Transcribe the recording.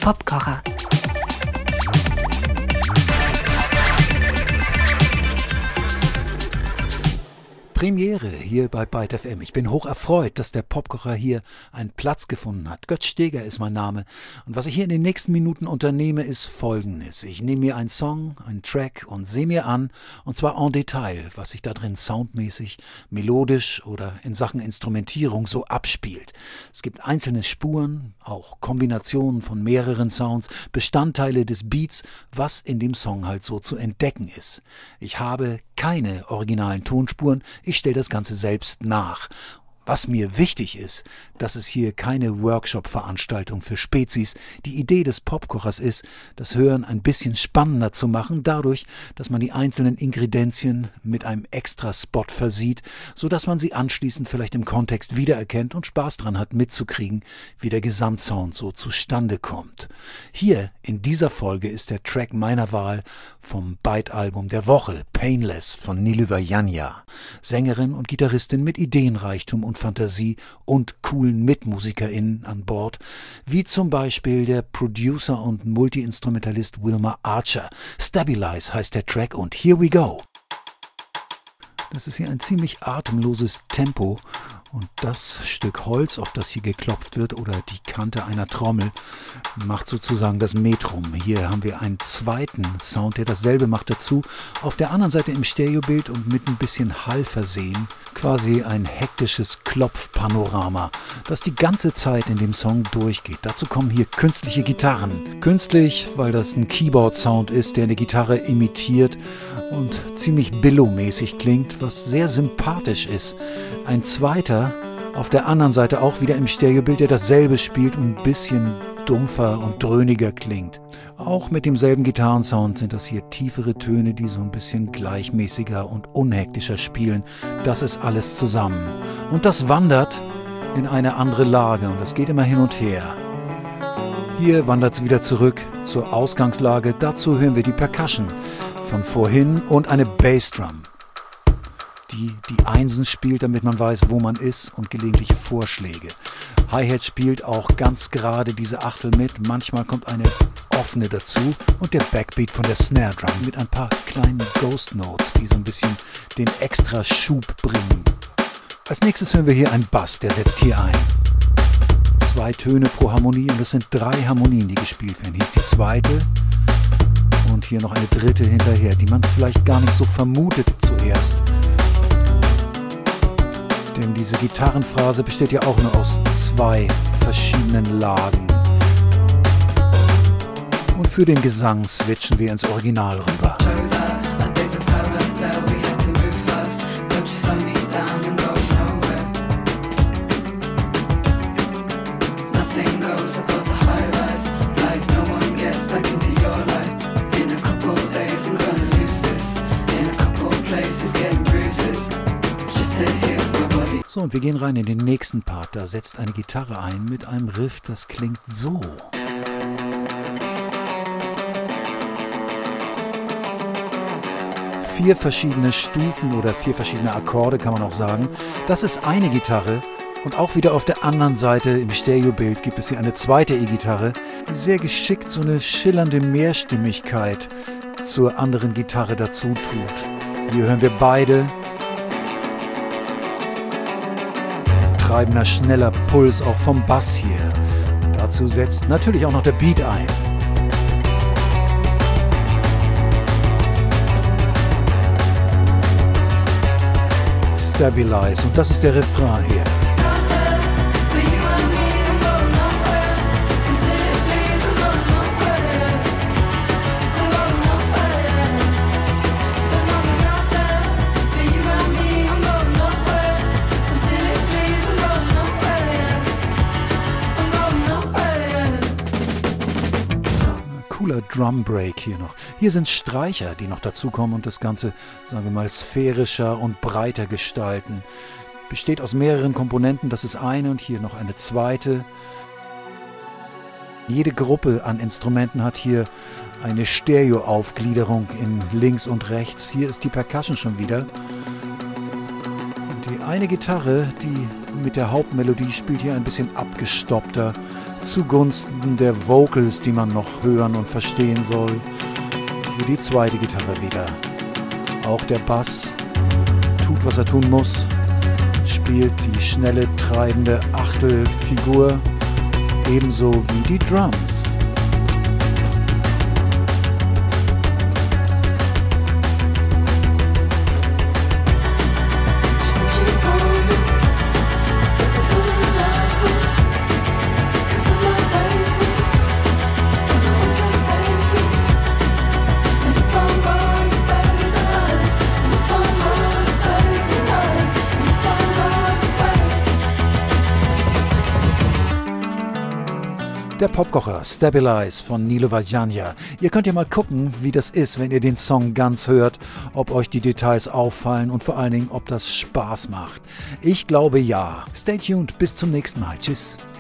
Popkocher. Premiere hier bei Byte FM. Ich bin hoch erfreut, dass der Popkocher hier einen Platz gefunden hat. Götz Steger ist mein Name. Und was ich hier in den nächsten Minuten unternehme, ist Folgendes. Ich nehme mir einen Song, einen Track und sehe mir an, und zwar en Detail, was sich da drin soundmäßig, melodisch oder in Sachen Instrumentierung so abspielt. Es gibt einzelne Spuren, auch Kombinationen von mehreren Sounds, Bestandteile des Beats, was in dem Song halt so zu entdecken ist. Ich habe keine originalen Tonspuren, ich stelle das Ganze selbst nach. Was mir wichtig ist, dass es hier keine Workshop-Veranstaltung für Spezies. Die Idee des Popkochers ist, das Hören ein bisschen spannender zu machen, dadurch, dass man die einzelnen Ingredienzien mit einem extra Spot versieht, sodass man sie anschließend vielleicht im Kontext wiedererkennt und Spaß dran hat, mitzukriegen, wie der Gesamtsound so zustande kommt. Hier in dieser Folge ist der Track meiner Wahl vom Byte-Album der Woche, Painless von Nilüfer Yanya. Sängerin und Gitarristin mit Ideenreichtum und Fantasie und coolen MitmusikerInnen an Bord, wie zum Beispiel der Producer und Multi-Instrumentalist Wilmer Archer. Stabilize heißt der Track und here we go. Das ist hier ein ziemlich atemloses Tempo und das Stück Holz, auf das hier geklopft wird, oder die Kante einer Trommel, macht sozusagen das Metrum. Hier haben wir einen zweiten Sound, der dasselbe macht dazu. Auf der anderen Seite im Stereobild und mit ein bisschen Hall versehen, quasi ein hektisches Klopfpanorama, das die ganze Zeit in dem Song durchgeht. Dazu kommen hier künstliche Gitarren. Künstlich, weil das ein Keyboard-Sound ist, der eine Gitarre imitiert und ziemlich Billow-mäßig klingt, was sehr sympathisch ist. Ein zweiter, auf der anderen Seite auch wieder im Stereobild, der dasselbe spielt und ein bisschen dumpfer und dröhniger klingt. Auch mit demselben Gitarrensound sind das hier tiefere Töne, die so ein bisschen gleichmäßiger und unhektischer spielen. Das ist alles zusammen. Und das wandert in eine andere Lage und das geht immer hin und her. Hier wandert es wieder zurück zur Ausgangslage. Dazu hören wir die Percussion von vorhin und eine Bassdrum, die Einsen spielt, damit man weiß, wo man ist, und gelegentliche Vorschläge. Hi-Hat spielt auch ganz gerade diese Achtel mit. Manchmal kommt eine offene dazu und der Backbeat von der Snare Drum mit ein paar kleinen Ghost Notes, die so ein bisschen den extra Schub bringen. Als nächstes hören wir hier einen Bass, der setzt hier ein. 2 Töne pro Harmonie und es sind 3 Harmonien, die gespielt werden. Hier ist die zweite und hier noch eine dritte hinterher, die man vielleicht gar nicht so vermutet zuerst. Denn diese Gitarrenphrase besteht ja auch nur aus 2 verschiedenen Lagen. Und für den Gesang switchen wir ins Original rüber. So, und wir gehen rein in den nächsten Part. Da setzt eine Gitarre ein mit einem Riff, das klingt so. Vier verschiedene Stufen oder 4 verschiedene Akkorde, kann man auch sagen. Das ist eine Gitarre. Und auch wieder auf der anderen Seite im Stereobild gibt es hier eine zweite E-Gitarre, die sehr geschickt so eine schillernde Mehrstimmigkeit zur anderen Gitarre dazu tut. Hier hören wir beide. Treibender, schneller Puls auch vom Bass hier. Dazu setzt natürlich auch noch der Beat ein. Stabilize, und das ist der Refrain hier. Cooler Drum Break hier noch. Hier sind Streicher, die noch dazukommen und das Ganze, sagen wir mal, sphärischer und breiter gestalten. Besteht aus mehreren Komponenten, das ist eine und hier noch eine zweite. Jede Gruppe an Instrumenten hat hier eine Stereo-Aufgliederung in links und rechts. Hier ist die Percussion schon wieder. Und die eine Gitarre, die mit der Hauptmelodie spielt hier ein bisschen abgestoppter, zugunsten der Vocals, die man noch hören und verstehen soll. Hier die zweite Gitarre wieder. Auch der Bass tut, was er tun muss, spielt die schnelle, treibende Achtelfigur, ebenso wie die Drums. Der Popkocher Stabilize von Nilo Vajanya. Ihr könnt ja mal gucken, wie das ist, wenn ihr den Song ganz hört, ob euch die Details auffallen und vor allen Dingen, ob das Spaß macht. Ich glaube ja. Stay tuned, bis zum nächsten Mal. Tschüss.